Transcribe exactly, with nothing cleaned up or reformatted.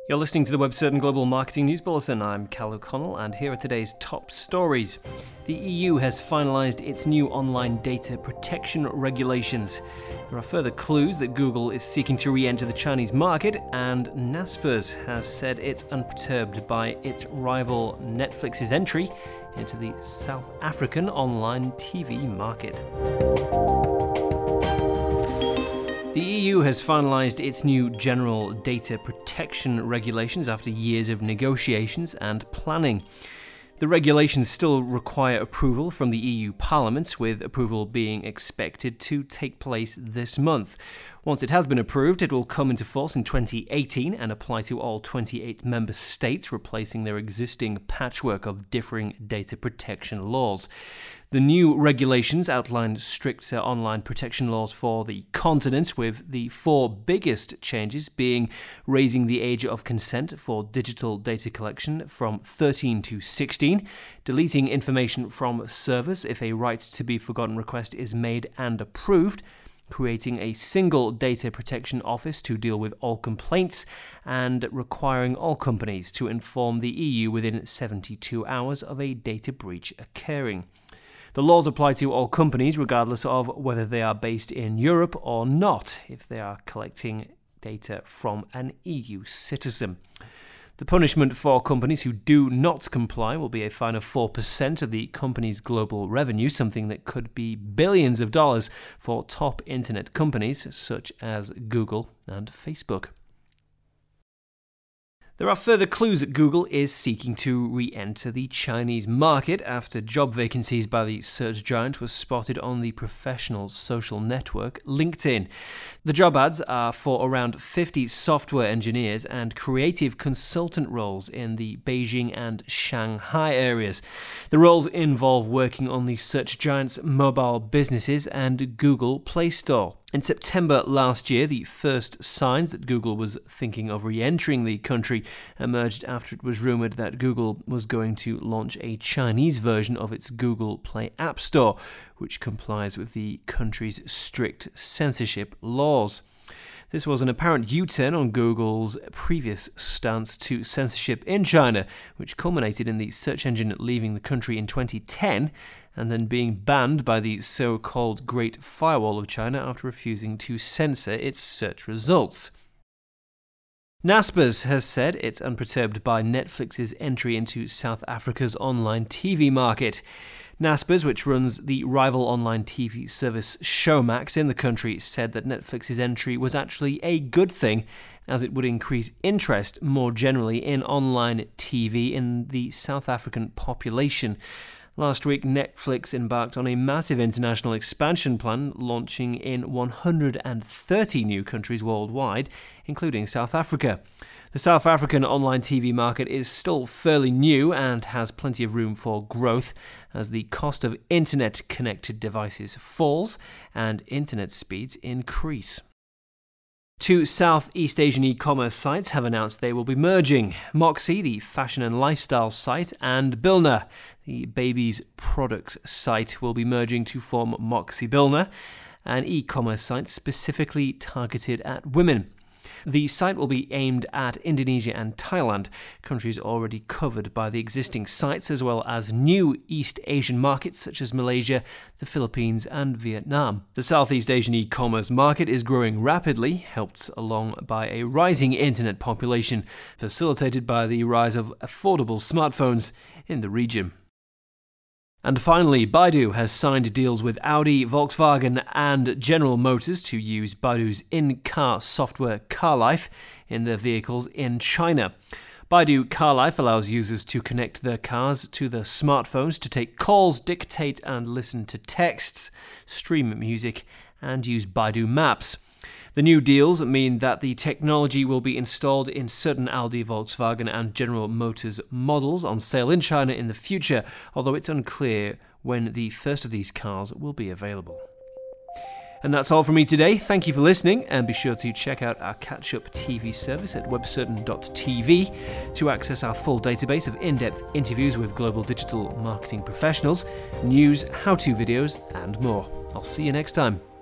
You're listening to the WebCertain Global Marketing News Bulletin. I'm Cal O'Connell, and here are today's top stories. The E U has finalised its new online data protection regulations. There are further clues that Google is seeking to re-enter the Chinese market, and Naspers has said it's unperturbed by its rival Netflix's entry into the South African online T V market. The E U has finalised its new general data protection regulations after years of negotiations and planning. The regulations still require approval from the E U Parliament, with approval being expected to take place this month. Once it has been approved, it will come into force in twenty eighteen and apply to all twenty-eight member states, replacing their existing patchwork of differing data protection laws. The new regulations outline stricter online protection laws for the continent, with the four biggest changes being raising the age of consent for digital data collection from thirteen to sixteen, deleting information from servers if a right-to-be-forgotten request is made and approved, creating a single data protection office to deal with all complaints, and requiring all companies to inform the E U within seventy-two hours of a data breach occurring. The laws apply to all companies regardless of whether they are based in Europe or not, if they are collecting data from an E U citizen. The punishment for companies who do not comply will be a fine of four percent of the company's global revenue, something that could be billions of dollars for top internet companies such as Google and Facebook. There are further clues that Google is seeking to re-enter the Chinese market after job vacancies by the search giant were spotted on the professional social network LinkedIn. The job ads are for around fifty software engineers and creative consultant roles in the Beijing and Shanghai areas. The roles involve working on the search giant's mobile businesses and Google Play Store. In September last year, the first signs that Google was thinking of re-entering the country emerged after it was rumoured that Google was going to launch a Chinese version of its Google Play App Store, which complies with the country's strict censorship laws. This was an apparent U-turn on Google's previous stance to censorship in China, which culminated in the search engine leaving the country in twenty ten and then being banned by the so-called Great Firewall of China after refusing to censor its search results. Naspers has said it's unperturbed by Netflix's entry into South Africa's online T V market. Naspers, which runs the rival online T V service Showmax in the country, said that Netflix's entry was actually a good thing, as it would increase interest more generally in online T V in the South African population. Last week, Netflix embarked on a massive international expansion plan, launching in one hundred thirty new countries worldwide, including South Africa. The South African online T V market is still fairly new and has plenty of room for growth as the cost of internet-connected devices falls and internet speeds increase. Two Southeast Asian e-commerce sites have announced they will be merging: Moxie, the fashion and lifestyle site, and Bilna, the baby's products site, will be merging to form Moxie Bilna, an e-commerce site specifically targeted at women. The site will be aimed at Indonesia and Thailand, countries already covered by the existing sites, as well as new East Asian markets such as Malaysia, the Philippines and Vietnam. The Southeast Asian e-commerce market is growing rapidly, helped along by a rising internet population, facilitated by the rise of affordable smartphones in the region. And finally, Baidu has signed deals with Audi, Volkswagen and General Motors to use Baidu's in-car software CarLife in their vehicles in China. Baidu CarLife allows users to connect their cars to their smartphones to take calls, dictate and listen to texts, stream music and use Baidu Maps. The new deals mean that the technology will be installed in certain Audi, Volkswagen and General Motors models on sale in China in the future, although it's unclear when the first of these cars will be available. And that's all from me today. Thank you for listening, and be sure to check out our catch-up T V service at webcertain dot t v to access our full database of in-depth interviews with global digital marketing professionals, news, how-to videos and more. I'll see you next time.